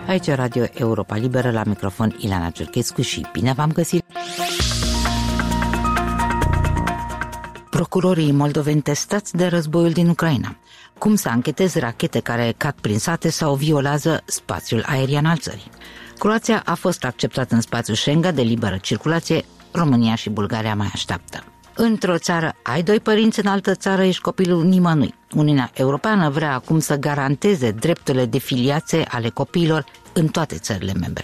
Aici Radio Europa Liberă, la microfon Ileana Cerchescu și bine v-am găsit! Procurorii moldoveni testați de războiul din Ucraina. Cum să ancheteze rachete care cad prin sate sau violează spațiul aerian al țării. Croația a fost acceptată în spațiul Schengen de liberă circulație, România și Bulgaria mai așteaptă. Într-o țară ai doi părinți, în altă țară ești copilul nimănui. Uniunea Europeană vrea acum să garanteze drepturile de filiație ale copiilor în toate țările membre.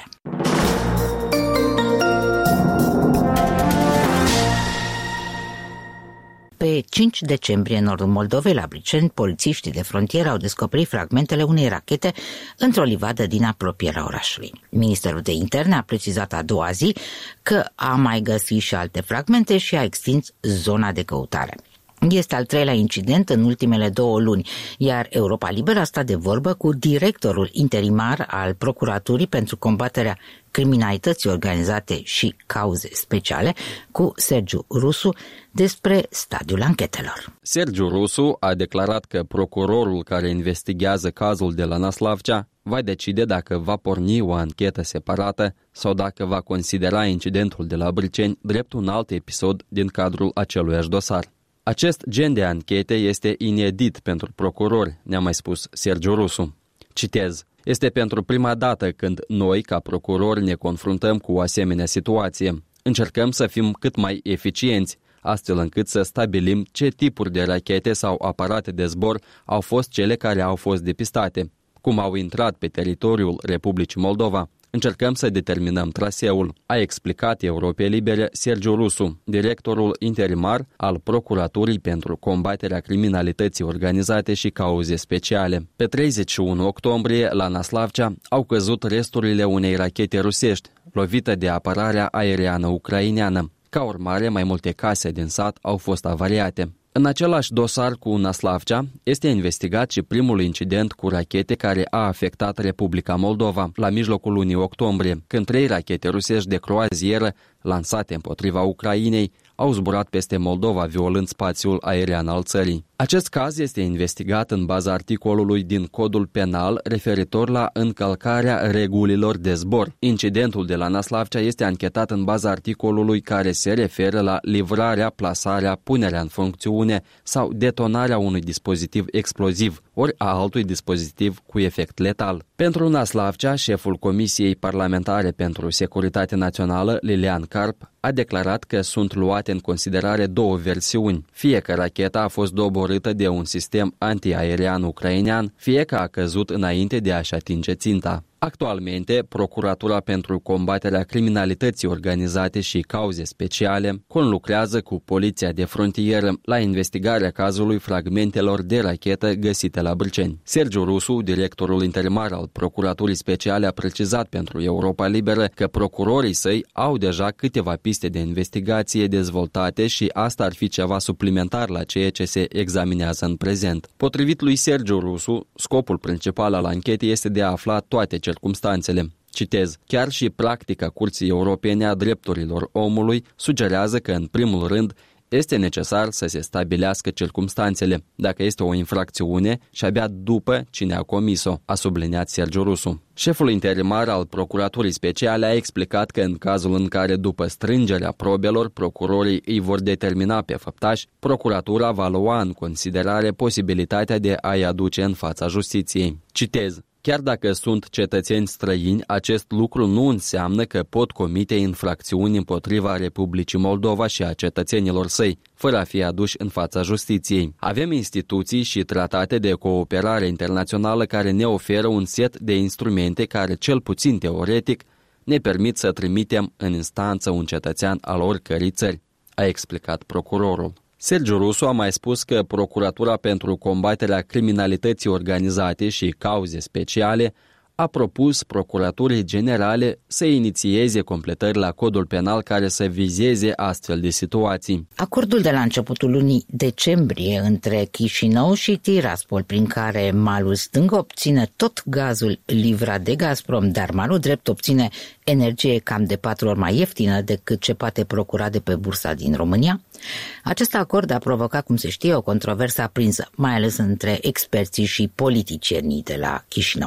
Pe 5 decembrie, în nordul Moldovei, la Briceni, polițiștii de frontieră au descoperit fragmentele unei rachete într-o livadă din apropierea orașului. Ministerul de Interne a precizat a doua zi că a mai găsit și alte fragmente și a extins zona de căutare. Este al treilea incident în ultimele 2 luni, iar Europa Liberă a stat de vorbă cu directorul interimar al Procuraturii pentru combaterea criminalității organizate și cauze speciale, cu Sergiu Rusu, despre stadiul anchetelor. Sergiu Rusu a declarat că procurorul care investigează cazul de la Năslavcea va decide dacă va porni o anchetă separată sau dacă va considera incidentul de la Briceni drept un alt episod din cadrul aceluiași dosar. Acest gen de anchete este inedit pentru procurori, ne-a mai spus Sergiu Rusu. Citez: este pentru prima dată când noi, ca procurori, ne confruntăm cu o asemenea situație. Încercăm să fim cât mai eficienți, astfel încât să stabilim ce tipuri de rachete sau aparate de zbor au fost cele care au fost depistate, cum au intrat pe teritoriul Republicii Moldova. Încercăm să determinăm traseul, a explicat Europei Libere Sergiu Rusu, directorul interimar al Procuraturii pentru combaterea criminalității organizate și cauze speciale. Pe 31 octombrie, la Năslavcea, au căzut resturile unei rachete rusești, lovită de apărarea aeriană ucraineană. Ca urmare, mai multe case din sat au fost avariate. În același dosar cu Năslavcea este investigat și primul incident cu rachete care a afectat Republica Moldova la mijlocul lunii octombrie, când 3 rachete rusești de croazieră lansate împotriva Ucrainei au zburat peste Moldova, violând spațiul aerian al țării. Acest caz este investigat în baza articolului din Codul Penal referitor la încălcarea regulilor de zbor. Incidentul de la Năslavcea este anchetat în baza articolului care se referă la livrarea, plasarea, punerea în funcțiune sau detonarea unui dispozitiv exploziv ori a altui dispozitiv cu efect letal. Pentru Năslavcea, șeful Comisiei Parlamentare pentru Securitate Națională, Lilian Carp, a declarat că sunt luate în considerare 2 versiuni, fie că racheta a fost doborâtă de un sistem antiaerian ucrainean, fie că a căzut înainte de a-și atinge ținta. Actualmente, Procuratura pentru combaterea criminalității organizate și cauze speciale conlucrează cu Poliția de Frontieră la investigarea cazului fragmentelor de rachetă găsite la Briceni. Sergiu Rusu, directorul interimar al Procuraturii Speciale, a precizat pentru Europa Liberă că procurorii săi au deja câteva piste de investigație dezvoltate și asta ar fi ceva suplimentar la ceea ce se examinează în prezent. Potrivit lui Sergiu Rusu, scopul principal al anchetei este de a afla toate circumstanțele. Citez: chiar și practica Curții Europene a Drepturilor Omului sugerează că, în primul rând, este necesar să se stabilească circumstanțele, dacă este o infracțiune și abia după cine a comis-o, a subliniat Sergiu Rusu. Șeful interimar al Procuraturii Speciale a explicat că în cazul în care, după strângerea probelor, procurorii îi vor determina pe făptași, procuratura va lua în considerare posibilitatea de a-i aduce în fața justiției. Citez: chiar dacă sunt cetățeni străini, acest lucru nu înseamnă că pot comite infracțiuni împotriva Republicii Moldova și a cetățenilor săi, fără a fi aduși în fața justiției. Avem instituții și tratate de cooperare internațională care ne oferă un set de instrumente care, cel puțin teoretic, ne permit să trimitem în instanță un cetățean al oricărei țări, a explicat procurorul. Sergiu Rusu a mai spus că Procuratura pentru combaterea criminalității organizate și cauze speciale a propus Procuraturii Generale să inițieze completări la Codul Penal care să vizeze astfel de situații. Acordul de la începutul lunii decembrie între Chișinău și Tiraspol, prin care malul stâng obține tot gazul livrat de Gazprom, dar malul drept obține energie cam de 4 ori mai ieftină decât ce poate procura de pe bursa din România. Acest acord a provocat, cum se știe, o controversă aprinsă, mai ales între experții și politicienii de la Chișinău.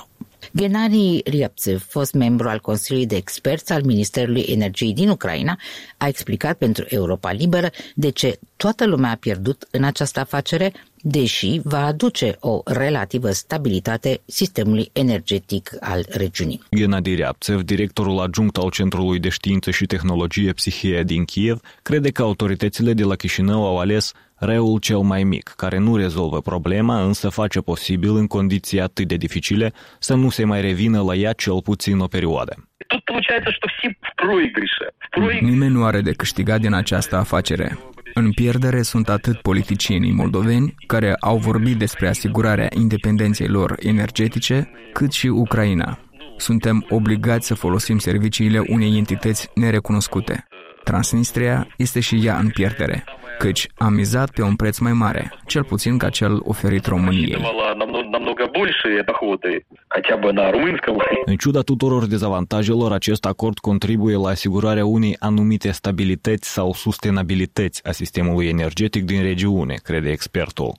Gennady Ryabtsev, fost membru al Consiliului de Experți al Ministerului Energiei din Ucraina, a explicat pentru Europa Liberă de ce toată lumea a pierdut în această afacere, deși va aduce o relativă stabilitate sistemului energetic al regiunii. Gennady Ryabtsev, directorul adjunct al Centrului de Știință și Tehnologie Psihia din Kiev, crede că autoritățile de la Chișinău au ales răul cel mai mic, care nu rezolvă problema, însă face posibil, în condiții atât de dificile, să nu se mai revină la ea cel puțin o perioadă. Nimeni nu are de câștigat din această afacere. În pierdere sunt atât politicienii moldoveni, care au vorbit despre asigurarea independenței lor energetice, cât și Ucraina. Suntem obligați să folosim serviciile unei entități nerecunoscute. Transnistria este și ea în pierdere, căci am mizat pe un preț mai mare, cel puțin ca cel oferit României. În ciuda tuturor dezavantajelor, acest acord contribuie la asigurarea unei anumite stabilități sau sustenabilități a sistemului energetic din regiune, crede expertul.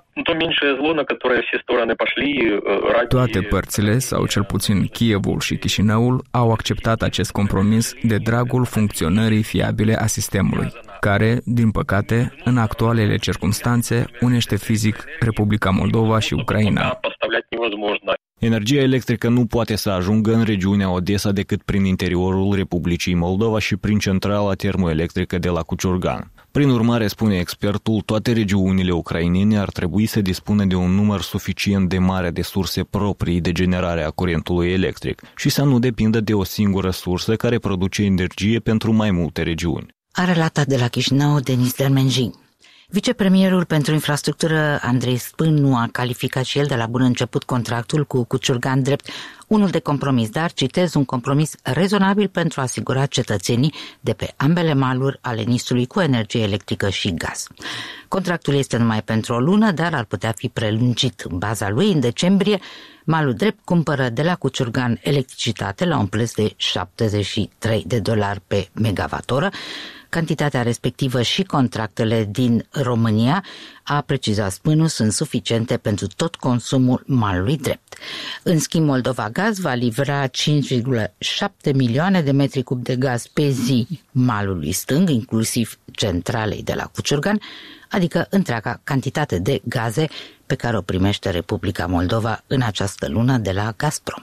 Toate părțile, sau cel puțin Kievul și Chișinăul, au acceptat acest compromis de dragul funcționării fiabile a sistemului, care, din păcate, în actualele circumstanțe, unește fizic Republica Moldova și Ucraina. Energia electrică nu poate să ajungă în regiunea Odessa decât prin interiorul Republicii Moldova și prin centrala termoelectrică de la Cuciurgan. Prin urmare, spune expertul, toate regiunile ucrainene ar trebui să dispună de un număr suficient de mare de surse proprii de generare a curentului electric și să nu depindă de o singură sursă care produce energie pentru mai multe regiuni. A relatat de la Chișinău Denis Dermenji. Vicepremierul pentru infrastructură Andrei Spânu a calificat și el de la bun început contractul cu Cuciurgan drept unul de compromis, dar, citez, un compromis rezonabil pentru a asigura cetățenii de pe ambele maluri ale Nistului cu energie electrică și gaz. Contractul este numai pentru o lună, dar ar putea fi prelungit. În baza lui, în decembrie, malul drept cumpără de la Cuciurgan electricitate la un preț de $73 pe megawattoră. Cantitatea respectivă și contractele din România, a precizat Spânu, sunt suficiente pentru tot consumul malului drept. În schimb, Moldova Gaz va livra 5,7 milioane de metri cub de gaz pe zi malului stâng, inclusiv centralei de la Cuciurgan, adică întreaga cantitate de gaze pe care o primește Republica Moldova în această lună de la Gazprom.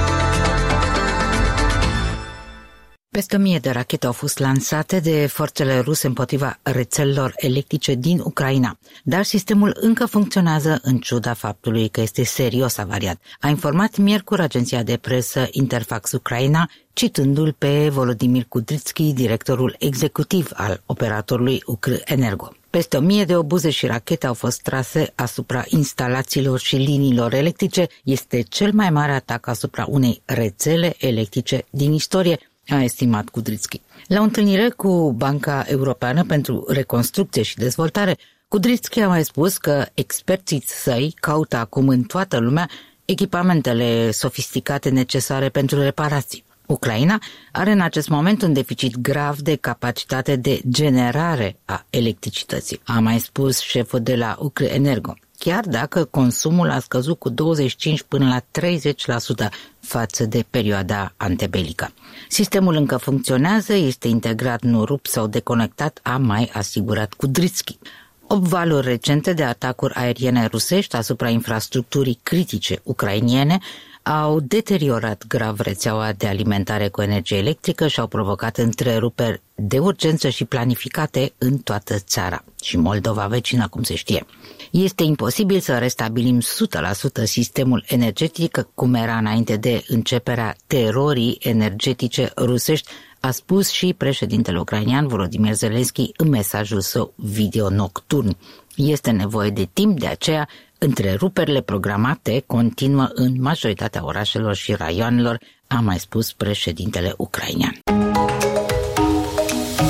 Peste 1000 de rachete au fost lansate de forțele ruse împotriva rețelelor electrice din Ucraina, dar sistemul încă funcționează în ciuda faptului că este serios avariat, a informat miercuri agenția de presă Interfax Ucraina, citându-l pe Volodymyr Kudrytsky, directorul executiv al operatorului Ukrenergo. Peste 1000 de obuze și rachete au fost trase asupra instalațiilor și liniilor electrice. Este cel mai mare atac asupra unei rețele electrice din istorie, a estimat Kudrytsky. La o întâlnire cu Banca Europeană pentru Reconstrucție și Dezvoltare, Kudrytsky a mai spus că experții săi caută acum în toată lumea echipamentele sofisticate necesare pentru reparații. Ucraina are în acest moment un deficit grav de capacitate de generare a electricității, a mai spus șeful de la Ukrenergo, chiar dacă consumul a scăzut cu 25 până la 30% față de perioada antebelică. Sistemul încă funcționează, este integrat, nu rupt sau deconectat, a mai asigurat Kudrytsky. 8 valuri recente de atacuri aeriene rusești asupra infrastructurii critice ucrainiene au deteriorat grav rețeaua de alimentare cu energie electrică și au provocat întreruperi de urgență și planificate în toată țara și Moldova vecină, cum se știe. Este imposibil să restabilim 100% sistemul energetic cum era înainte de începerea terorii energetice rusești, a spus și președintele ucrainean Volodymyr Zelensky în mesajul său video nocturn. Este nevoie de timp, de aceea întreruperile programate continuă în majoritatea orașelor și raioanelor, a mai spus președintele ucrainean.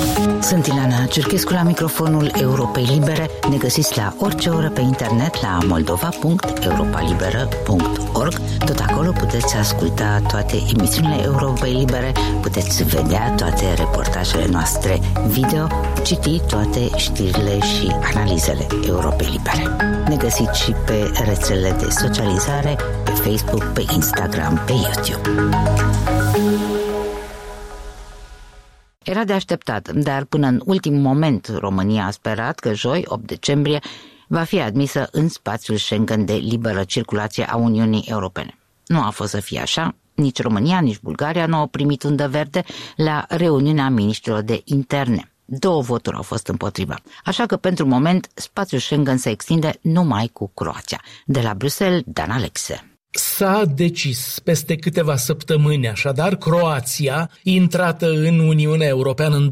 Sunt Ileana Cerchescu la microfonul Europei Libere. Ne găsiți la orice oră pe internet la moldova.europalibera.org. Tot acolo puteți asculta toate emisiunile Europei Libere, puteți vedea toate reportajele noastre video, citi toate știrile și analizele Europei Libere. Ne găsiți și pe rețelele de socializare, pe Facebook, pe Instagram, pe YouTube. Era de așteptat, dar până în ultimul moment România a sperat că joi, 8 decembrie, va fi admisă în spațiul Schengen de liberă circulație a Uniunii Europene. Nu a fost să fie așa, nici România, nici Bulgaria nu au primit undă verde la reuniunea miniștrilor de interne. 2 voturi au fost împotriva. Așa că pentru moment spațiul Schengen se extinde numai cu Croația. De la Bruxelles, Dan Alexe. S-a decis peste câteva săptămâni, așadar, Croația, intrată în Uniunea Europeană în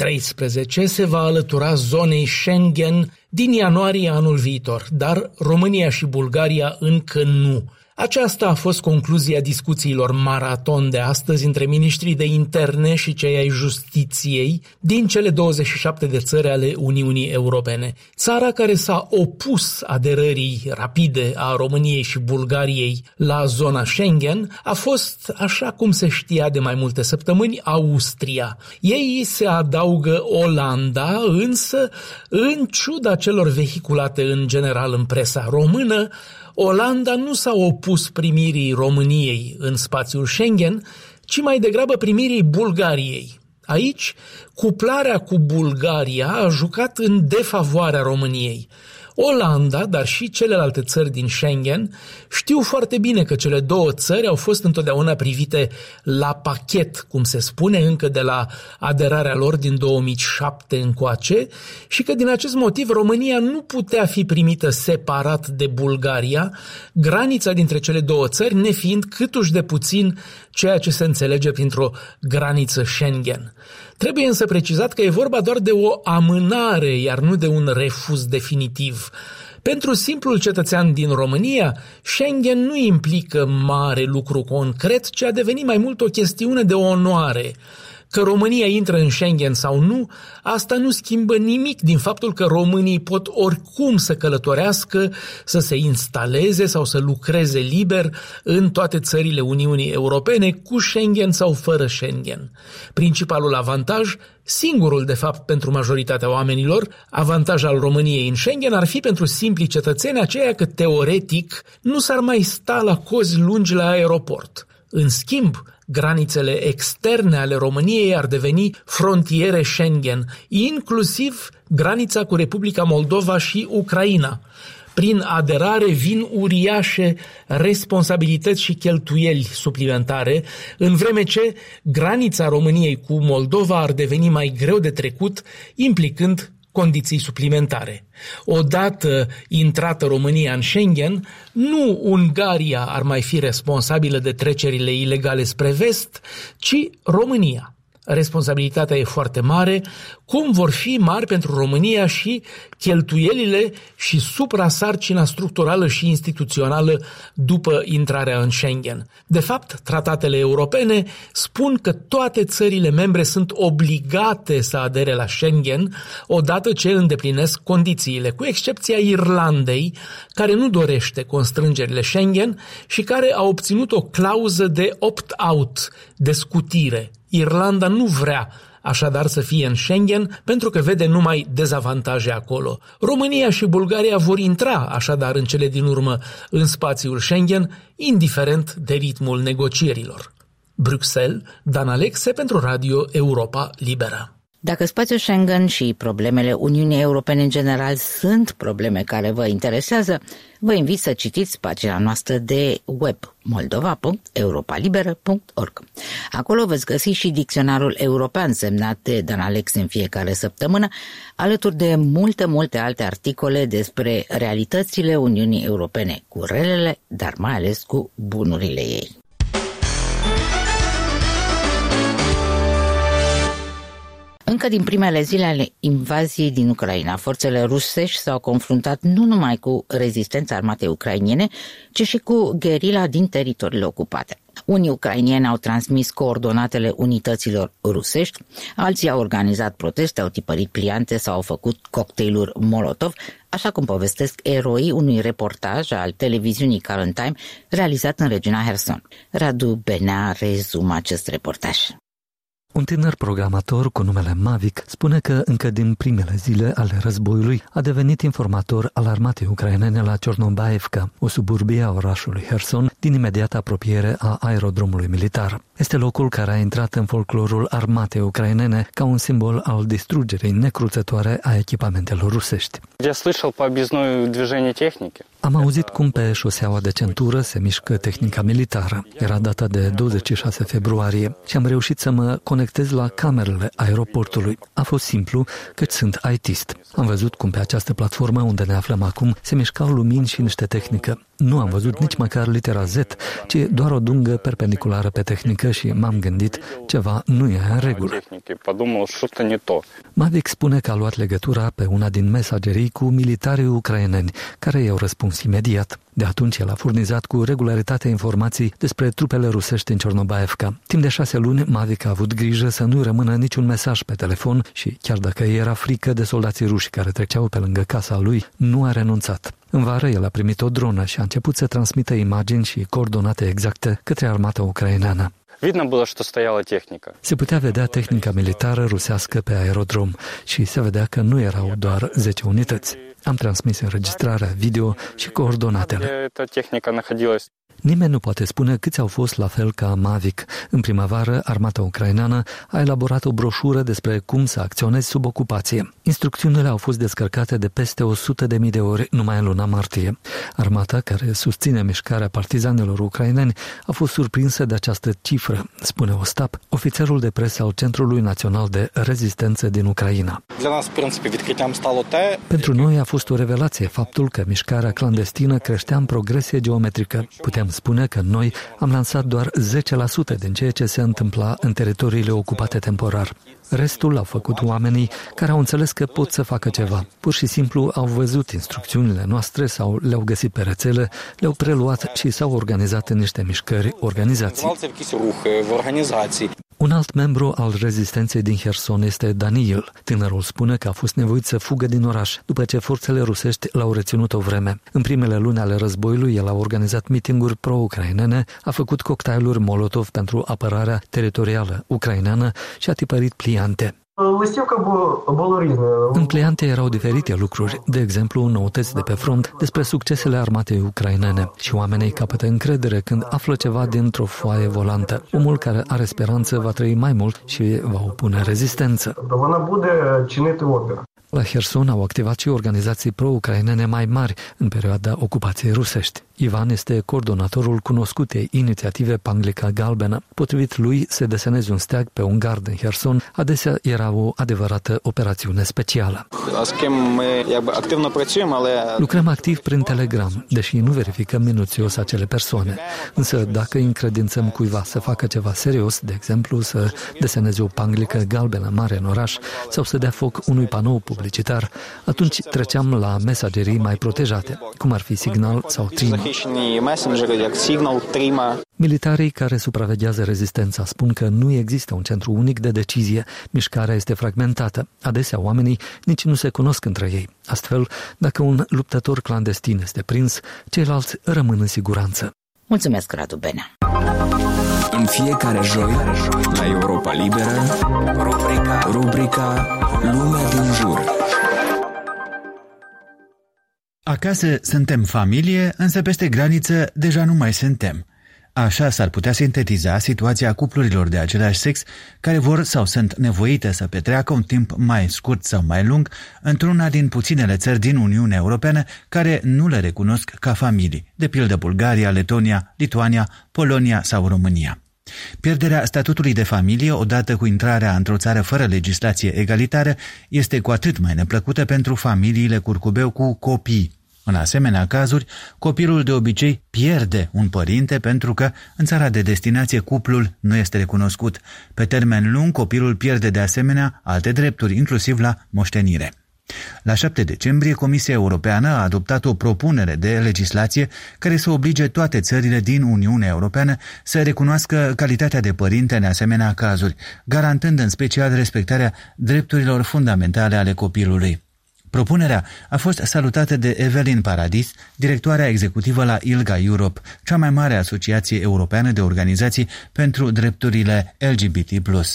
2013, se va alătura zonei Schengen din ianuarie anul viitor, dar România și Bulgaria încă nu. Aceasta a fost concluzia discuțiilor maraton de astăzi între miniștrii de interne și cei ai justiției din cele 27 de țări ale Uniunii Europene. Țara care s-a opus aderării rapide a României și Bulgariei la zona Schengen a fost, așa cum se știa de mai multe săptămâni, Austria. Ei se adaugă Olanda, însă, în ciuda celor vehiculate în general în presa română, Olanda nu s-a opus primirii României în spațiul Schengen, ci mai degrabă primirii Bulgariei. Aici, cuplarea cu Bulgaria a jucat în defavoarea României. Olanda, dar și celelalte țări din Schengen, știu foarte bine că cele 2 țări au fost întotdeauna privite la pachet, cum se spune, încă de la aderarea lor din 2007 încoace, și că din acest motiv România nu putea fi primită separat de Bulgaria, granița dintre cele 2 țări nefiind câtuși de puțin ceea ce se înțelege printr-o graniță Schengen. Trebuie însă precizat că e vorba doar de o amânare, iar nu de un refuz definitiv. Pentru simplul cetățean din România, Schengen nu implică mare lucru concret, ci a devenit mai mult o chestiune de onoare. Că România intră în Schengen sau nu, asta nu schimbă nimic din faptul că românii pot oricum să călătorească, să se instaleze sau să lucreze liber în toate țările Uniunii Europene, cu Schengen sau fără Schengen. Principalul avantaj, singurul de fapt pentru majoritatea oamenilor, avantaj al României în Schengen ar fi pentru simplii cetățeni aceea că teoretic nu s-ar mai sta la cozi lungi la aeroport. În schimb, granițele externe ale României ar deveni frontiere Schengen, inclusiv granița cu Republica Moldova și Ucraina. Prin aderare vin uriașe responsabilități și cheltuieli suplimentare, în vreme ce granița României cu Moldova ar deveni mai greu de trecut, implicând condiții suplimentare. Odată intrată România în Schengen, nu Ungaria ar mai fi responsabilă de trecerile ilegale spre vest, ci România. Responsabilitatea e foarte mare, cum vor fi mari pentru România și cheltuielile și suprasarcina structurală și instituțională după intrarea în Schengen. De fapt, tratatele europene spun că toate țările membre sunt obligate să adere la Schengen odată ce îndeplinesc condițiile, cu excepția Irlandei, care nu dorește constrângerile Schengen și care a obținut o clauză de opt-out, de scutire. Irlanda nu vrea așadar să fie în Schengen pentru că vede numai dezavantaje acolo. România și Bulgaria vor intra așadar în cele din urmă în spațiul Schengen, indiferent de ritmul negocierilor. Bruxelles, Dan Alexe pentru Radio Europa Liberă. Dacă spațiul Schengen și problemele Uniunii Europene în general sunt probleme care vă interesează, vă invit să citiți pagina noastră de web moldova.europalibera.org. Acolo veți găsi și dicționarul european semnat de Dan Alexe în fiecare săptămână, alături de multe alte articole despre realitățile Uniunii Europene, cu relele, dar mai ales cu bunurile ei. Încă din primele zile ale invaziei din Ucraina, forțele rusești s-au confruntat nu numai cu rezistența armatei ucrainene, ci și cu gherila din teritoriile ocupate. Unii ucrainieni au transmis coordonatele unităților rusești, alții au organizat proteste, au tipărit pliante sau au făcut cocktailuri Molotov, așa cum povestesc eroii unui reportaj al televiziunii Current Time realizat în regiunea Herson. Radu Benea rezumă acest reportaj. Un tânăr programator cu numele Mavic spune că încă din primele zile ale războiului a devenit informator al armatei ucrainene la Ciornobaevka, o suburbie a orașului Herson, din imediată apropiere a aerodromului militar. Este locul care a intrat în folclorul armatei ucrainene ca un simbol al distrugerii necruțătoare a echipamentelor rusești. Am auzit cum pe șoseaua de centură se mișcă tehnica militară. Era data de 26 februarie și am reușit să mă conectez la camerele aeroportului. A fost simplu, căci sunt IT-ist. Am văzut cum pe această platformă unde ne aflăm acum se mișcau lumini și niște tehnică. Nu am văzut nici măcar litera Z, ci doar o dungă perpendiculară pe tehnică și m-am gândit, ceva nu e în regulă. Mavic spune că a luat legătura pe una din mesagerii cu militarii ucraineni, care i-au răspuns imediat. De atunci el a furnizat cu regularitate informații despre trupele rusești în Ciornobaevka. Timp de 6 luni, Mavic a avut grijă să nu rămână niciun mesaj pe telefon și, chiar dacă era frică de soldații ruși care treceau pe lângă casa lui, nu a renunțat. În vară, el a primit o dronă și a început să transmită imagini și coordonate exacte către armata ucraineană. Se putea vedea tehnica militară rusească pe aerodrom și se vedea că nu erau doar 10 unități. Am transmis înregistrarea video și coordonatele. Nimeni nu poate spune câți au fost la fel ca Mavic. În primăvară, armata ucraineană a elaborat o broșură despre cum să acționezi sub ocupație. Instrucțiunile au fost descărcate de peste 100.000 de ori numai în luna martie. Armata, care susține mișcarea partizanilor ucraineni, a fost surprinsă de această cifră, spune Ostap, ofițerul de presă al Centrului Național de Rezistență din Ucraina. Pentru noi a fost o revelație faptul că mișcarea clandestină creștea în progresie geometrică. Putem spune că noi am lansat doar 10% din ceea ce se întâmpla în teritoriile ocupate temporar. Restul au făcut oamenii care au înțeles că pot să facă ceva. Pur și simplu au văzut instrucțiunile noastre sau le-au găsit pe rețele, le-au preluat și s-au organizat în niște mișcări, organizații. Un alt membru al rezistenței din Herson este Daniil. Tânărul spune că a fost nevoit să fugă din oraș după ce forțele rusești l-au reținut o vreme. În primele luni ale războiului, el a organizat mitinguri pro-ucrainene, a făcut cocktailuri Molotov pentru apărarea teritorială ucraineană și a tipărit pliante. În pliante erau diferite lucruri, de exemplu noutăți de pe front despre succesele armatei ucrainene și oamenii capătă încredere când află ceva dintr-o foaie volantă. Omul care are speranță va trăi mai mult și va opune rezistență. La Herson au activat și organizații pro-ucrainene mai mari în perioada ocupației rusești. Ivan este coordonatorul cunoscutei inițiative Panglica Galbenă. Potrivit lui, se deseneze un steag pe un gard în Herson, adesea era o adevărată operațiune specială. Lucrăm activ prin Telegram, deși nu verificăm minuțios acele persoane. Însă dacă încredințăm cuiva să facă ceva serios, de exemplu să deseneze o panglică galbenă mare în oraș sau să dea foc unui panou publicitar, atunci treceam la mesagerii mai protejate, cum ar fi Signal sau Trima. Militarii care supraveghează rezistența spun că nu există un centru unic de decizie, mișcarea este fragmentată. Adesea oamenii nici nu se cunosc între ei. Astfel, dacă un luptător clandestin este prins, ceilalți rămân în siguranță. Mulțumesc, Radu Benea. În fiecare joi, la Europa Liberă, rubrica Lumea din jur. Acasă suntem familie, însă peste graniță deja nu mai suntem. Așa s-ar putea sintetiza situația cuplurilor de același sex care vor sau sunt nevoite să petreacă un timp mai scurt sau mai lung într-una din puținele țări din Uniunea Europeană care nu le recunosc ca familii, de pildă Bulgaria, Letonia, Lituania, Polonia sau România. Pierderea statutului de familie, odată cu intrarea într-o țară fără legislație egalitară, este cu atât mai neplăcută pentru familiile curcubeu cu copii. În asemenea cazuri, copilul de obicei pierde un părinte pentru că în țara de destinație cuplul nu este recunoscut. Pe termen lung, copilul pierde de asemenea alte drepturi, inclusiv la moștenire. La 7 decembrie, Comisia Europeană a adoptat o propunere de legislație care să oblige toate țările din Uniunea Europeană să recunoască calitatea de părinte în asemenea cazuri, garantând în special respectarea drepturilor fundamentale ale copilului. Propunerea a fost salutată de Evelyn Paradis, directoarea executivă la ILGA Europe, cea mai mare asociație europeană de organizații pentru drepturile LGBT+.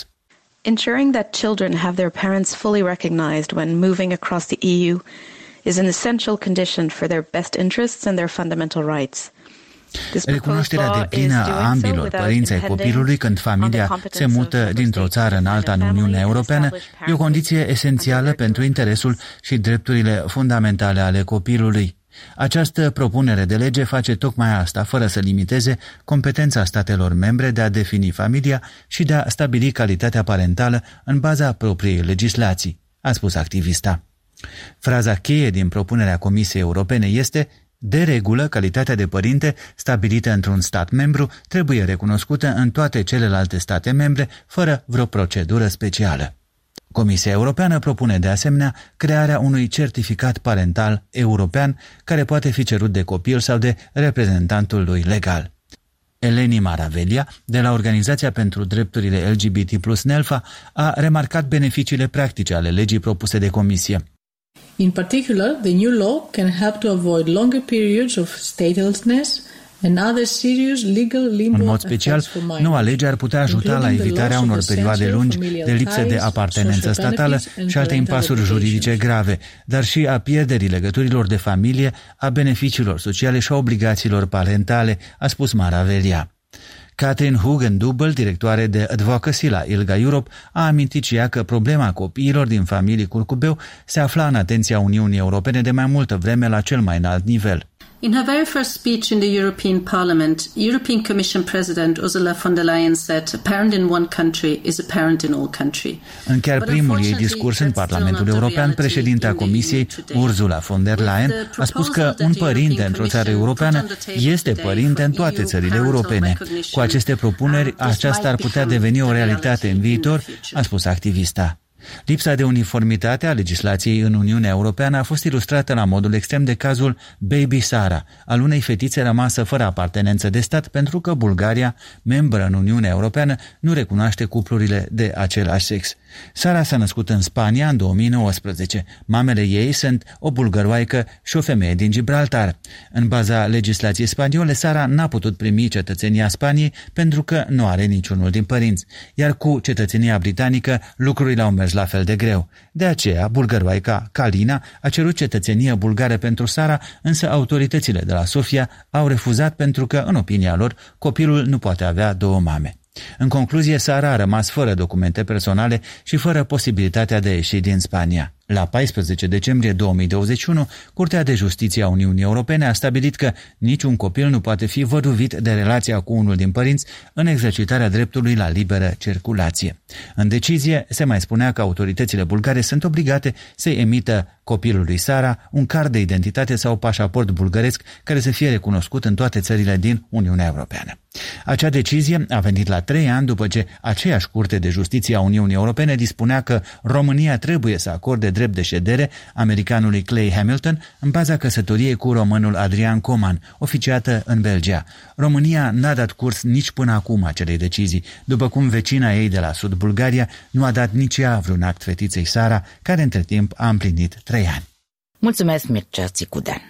Ensuring that children have their parents fully recognized when moving across the EU is an essential condition for their best interests and their fundamental rights. Recunoașterea deplină a ambilor părinți ai copilului când familia se mută dintr-o țară în alta în Uniunea Europeană e o condiție esențială pentru interesul și drepturile fundamentale ale copilului. Această propunere de lege face tocmai asta, fără să limiteze competența statelor membre de a defini familia și de a stabili calitatea parentală în baza propriei legislații, a spus activista. Fraza cheie din propunerea Comisiei Europene este: de regulă, calitatea de părinte stabilită într-un stat membru trebuie recunoscută în toate celelalte state membre, fără vreo procedură specială. Comisia Europeană propune de asemenea crearea unui certificat parental european care poate fi cerut de copil sau de reprezentantul lui legal. Eleni Maravelia, de la Organizația pentru Drepturile LGBT+ NELFA, a remarcat beneficiile practice ale legii propuse de Comisie. In particular, the new law can help to avoid longer periods of statelessness and other serious legal limbo. În mod special, noua lege ar putea ajuta la evitarea unor perioade lungi de lipsă de apartenență statală și alte impasuri juridice grave, dar și a pierderii legăturilor de familie, a beneficiilor sociale și a obligațiilor parentale, a spus Maravelia. Catherine Hugendubel, directoare de advocacy la ILGA Europe, a amintit și ea că problema copiilor din familii curcubeu se afla în atenția Uniunii Europene de mai multă vreme la cel mai înalt nivel. In her very first speech in the European Parliament, European Commission President Ursula von der Leyen said, "A parent in one country is a parent in all countries." În chiar primul ei discurs în Parlamentul European, președinta Comisiei, Ursula von der Leyen, a spus că un părinte într-o țară europeană este părinte în toate țările europene. Cu aceste propuneri, aceasta ar putea deveni o realitate în viitor, a spus activista. Lipsa de uniformitate a legislației în Uniunea Europeană a fost ilustrată la modul extrem de cazul Baby Sara, al unei fetițe rămasă fără apartenență de stat pentru că Bulgaria, membră în Uniunea Europeană, nu recunoaște cuplurile de același sex. Sara s-a născut în Spania în 2019. Mamele ei sunt o bulgăroaică și o femeie din Gibraltar. În baza legislației spaniole, Sara n-a putut primi cetățenia Spaniei pentru că nu are niciunul din părinți, iar cu cetățenia britanică lucrurile au mers la fel de greu. De aceea, bulgăroaica Kalina a cerut cetățenie bulgară pentru Sara, însă autoritățile de la Sofia au refuzat pentru că, în opinia lor, copilul nu poate avea două mame. În concluzie, Sara a rămas fără documente personale și fără posibilitatea de a ieși din Spania. La 14 decembrie 2021, Curtea de Justiție a Uniunii Europene a stabilit că niciun copil nu poate fi văduvit de relația cu unul din părinți în exercitarea dreptului la liberă circulație. În decizie se mai spunea că autoritățile bulgare sunt obligate să emită copilului Sara un card de identitate sau pașaport bulgăresc care să fie recunoscut în toate țările din Uniunea Europeană. Acea decizie a venit la 3 ani după ce aceeași Curte de Justiție a Uniunii Europene dispunea că România trebuie să acorde drept de ședere americanului Clay Hamilton în baza căsătoriei cu românul Adrian Coman, oficiată în Belgia. România n-a dat curs nici până acum acelei decizii, după cum vecina ei de la sud, Bulgaria, nu a dat nici ea vreun act fetiței Sara, care între timp a împlinit 3 ani. Mulțumesc, Mircea Țicudean.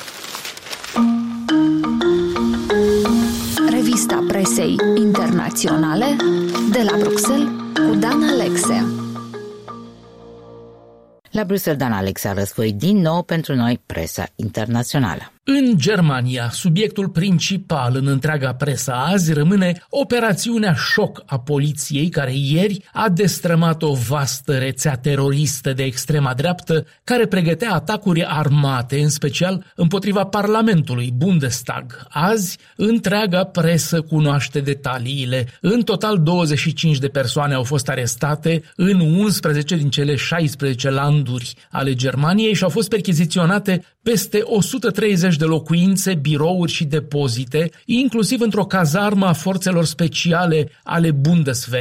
Revista presei internaționale de la Bruxelles cu Dan Alexe. La Bruxelles, Dan Alexe a răsfoit din nou pentru noi presa internațională. În Germania, subiectul principal în întreaga presă azi rămâne operațiunea șoc a poliției, care ieri a destrămat o vastă rețea teroristă de extrema dreaptă care pregătea atacuri armate, în special împotriva Parlamentului, Bundestag. Azi, întreaga presă cunoaște detaliile. În total, 25 de persoane au fost arestate în 11 din cele 16 landuri ale Germaniei și au fost percheziționate peste 130 de locuințe, birouri și depozite, inclusiv într-o cazarmă a forțelor speciale ale Bundeswehr.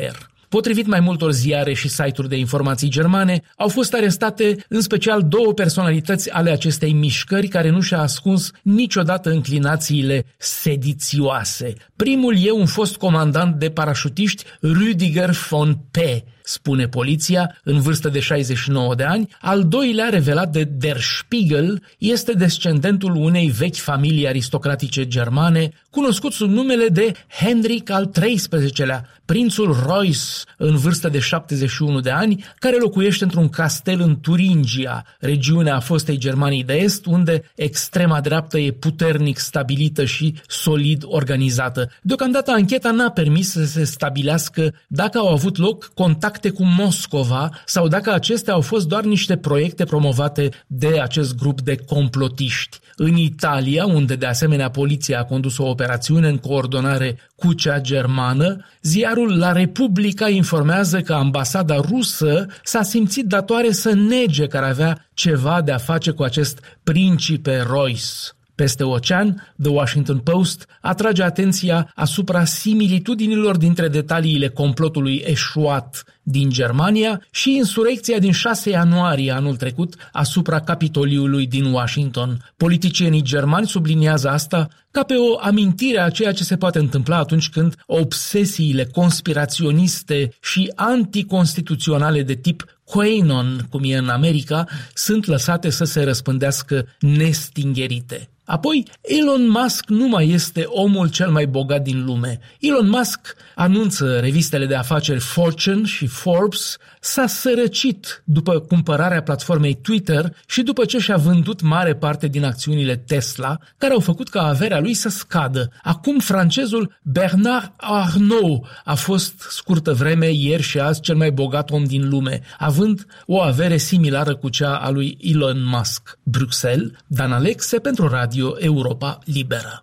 Potrivit mai multor ziare și site-uri de informații germane, au fost arestate în special 2 personalități ale acestei mișcări care nu și-a ascuns niciodată înclinațiile sedițioase. Primul e un fost comandant de parașutiști, Rüdiger von P., spune poliția, în vârstă de 69 de ani. Al doilea, revelat de Der Spiegel, este descendentul unei vechi familii aristocratice germane, cunoscut sub numele de Henrik al XIII-lea, prințul Reuss, în vârstă de 71 de ani, care locuiește într-un castel în Turingia, regiunea fostei Germanii de Est, unde extrema dreaptă e puternic stabilită și solid organizată. Deocamdată ancheta n-a permis să se stabilească dacă au avut loc contacte cu Moscova sau dacă acestea au fost doar niște proiecte promovate de acest grup de complotiști. În Italia, unde de asemenea poliția a condus o operațiune în coordonare cu cea germană, ziarul La Repubblica informează că ambasada rusă s-a simțit datoare să nege că ar avea ceva de a face cu acest principe Reuss. Peste ocean, The Washington Post atrage atenția asupra similitudinilor dintre detaliile complotului eșuat din Germania și insurecția din 6 ianuarie anul trecut asupra Capitoliului din Washington. Politicienii germani subliniază asta ca pe o amintire a ceea ce se poate întâmpla atunci când obsesiile conspiraționiste și anticonstituționale de tip QAnon, cum e în America, sunt lăsate să se răspândească nestingerite. Apoi, Elon Musk nu mai este omul cel mai bogat din lume. Elon Musk, anunță revistele de afaceri Fortune și Forbes, s-a sărăcit după cumpărarea platformei Twitter și după ce și-a vândut mare parte din acțiunile Tesla, care au făcut ca averea lui să scadă. Acum francezul Bernard Arnault a fost scurtă vreme, ieri și azi, cel mai bogat om din lume, având o avere similară cu cea a lui Elon Musk. Bruxelles, Dan Alexe pentru Radio Europa Liberă.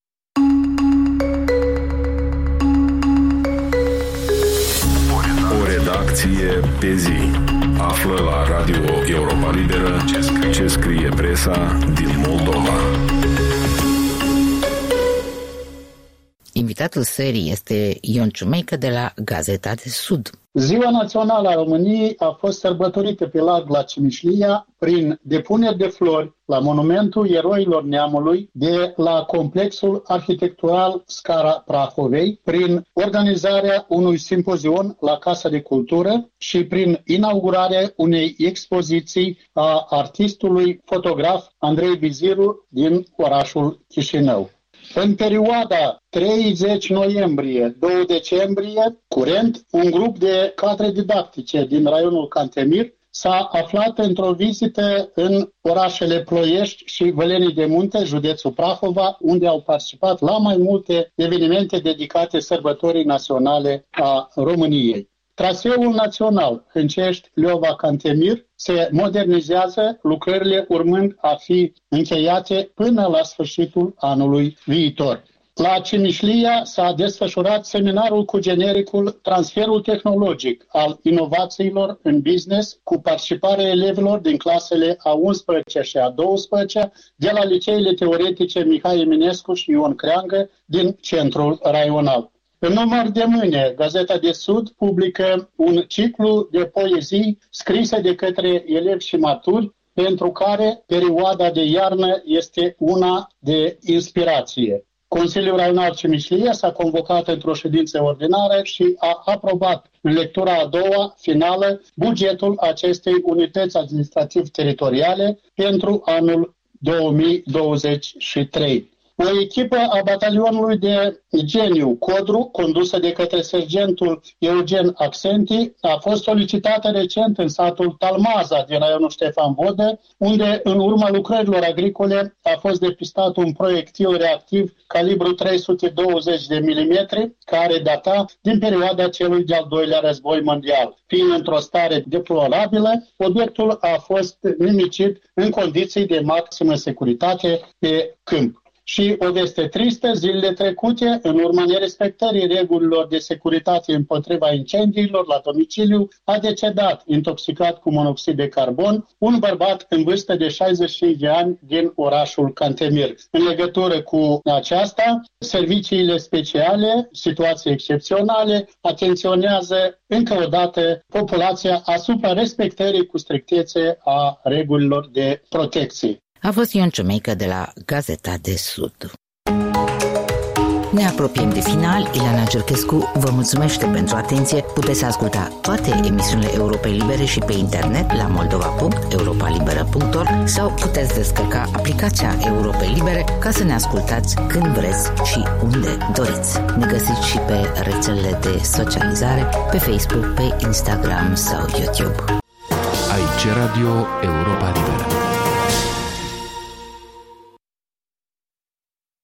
O redacție pe zi. Află la Radio Europa Liberă ce scrie presa din Moldova. Invitatul serii este Ion Ciumeică de la Gazeta de Sud. Ziua Națională a României a fost sărbătorită pe larg la Cimișlia prin depuneri de flori la Monumentul Eroilor Neamului de la Complexul Arhitectural Scara Prahovei, prin organizarea unui simpozion la Casa de Cultură și prin inaugurarea unei expoziții a artistului fotograf Andrei Biziru din orașul Chișinău. În perioada 30 noiembrie-2 decembrie, curent, un grup de cadre didactice din raionul Cantemir s-a aflat într-o vizită în orașele Ploiești și Vălenii de Munte, județul Prahova, unde au participat la mai multe evenimente dedicate sărbătorii naționale a României. Traseul național Hâncești-Leova-Cantemir se modernizează, lucrările urmând a fi încheiate până la sfârșitul anului viitor. La Cimișlia s-a desfășurat seminarul cu genericul Transferul tehnologic al inovațiilor în business, cu participarea elevilor din clasele a 11 și a 12 de la liceele teoretice Mihai Eminescu și Ion Creangă din centrul raional. În număr de mâine, Gazeta de Sud publică un ciclu de poezii scrise de către elevi și maturi, pentru care perioada de iarnă este una de inspirație. Consiliul Raional Cimișlia s-a convocat într-o ședință ordinară și a aprobat în lectura a doua, finală, bugetul acestei unități administrativ-teritoriale pentru anul 2023. O echipă a batalionului de Geniu Codru, condusă de către sergentul Eugen Accenti, a fost solicitată recent în satul Talmaza din raionul Ștefan Vodă, unde în urma lucrărilor agricole a fost depistat un proiectil reactiv calibru 320 de milimetri, care data din perioada celui de-al doilea război mondial. Fiind într-o stare deplorabilă, obiectul a fost nimicit în condiții de maximă securitate pe câmp. Și o veste tristă, zilele trecute, în urma nerespectării regulilor de securitate împotriva incendiilor la domiciliu, a decedat, intoxicat cu monoxid de carbon, un bărbat în vârstă de 65 de ani din orașul Cantemir. În legătură cu aceasta, serviciile speciale, situații excepționale, atenționează încă o dată populația asupra respectării cu strictețe a regulilor de protecție. A fost Ion Ciumeică de la Gazeta de Sud. Ne apropiem de final. Ileana Gerchescu vă mulțumește pentru atenție. Puteți asculta toate emisiunile Europei Libere și pe internet la moldova.europalibera.org sau puteți descărca aplicația Europei Libere ca să ne ascultați când vreți și unde doriți. Ne găsiți și pe rețelele de socializare, pe Facebook, pe Instagram sau YouTube. Aici Radio Europa Liberă.